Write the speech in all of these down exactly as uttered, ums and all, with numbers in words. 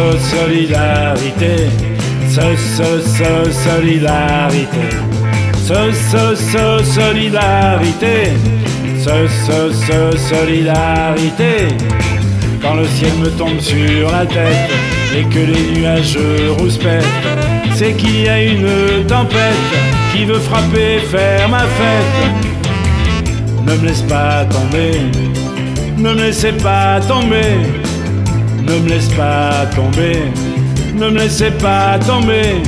solidarité, so, so, so, solidarité, so, so, so, solidarité, so, so, so, solidarité. Quand le ciel me tombe sur la tête et que les nuages rouspètent, c'est qu'il y a une tempête qui veut frapper et faire ma fête. Ne me laisse pas tomber, ne me laissez pas tomber, ne me laisse pas tomber, ne me laissez pas tomber.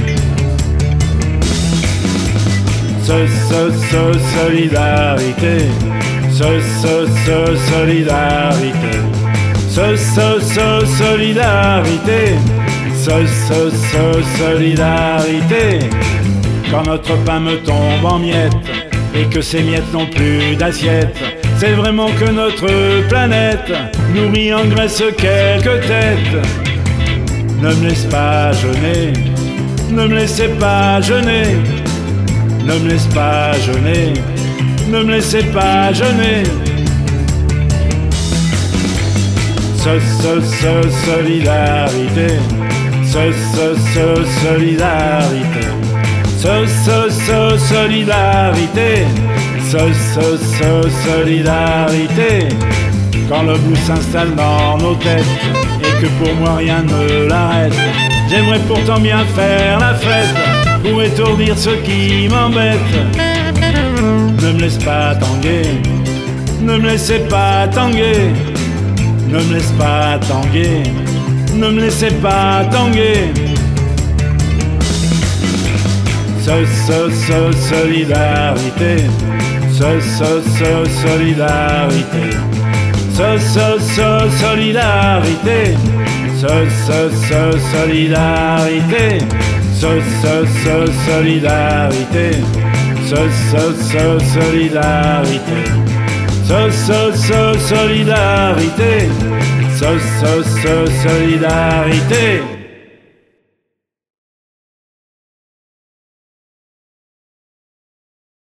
So, so, so, solidarité, so, so, so, solidarité, so, so, so, solidarité, so, so, so, solidarité. Quand notre pain me tombe en miettes et que ces miettes n'ont plus d'assiette, c'est vraiment que notre planète nourrit en graisse quelques têtes. Ne me laisse pas jeûner, ne me laissez pas jeûner, ne me laisse pas jeûner, ne me laissez pas jeûner. So, so, so, solidarité, so, so, so, solidarité, so, so, so, solidarité, so, so, so, solidarité. Quand le blues s'installe dans nos têtes et que pour moi rien ne l'arrête, j'aimerais pourtant bien faire la fête pour étourdir ce qui m'embête. Ne me laisse pas tanguer, ne me laissez pas tanguer, ne me laisse pas tanguer, ne me laissez pas tanguer. So, so, so, solidarité, so, so, so, solidarité, so, so, so, solidarité, so, so, so, solidarité, so, so, so, solidarité, so, so, so, solidarité, so, so, so, solidarité, so, so, so, solidarité.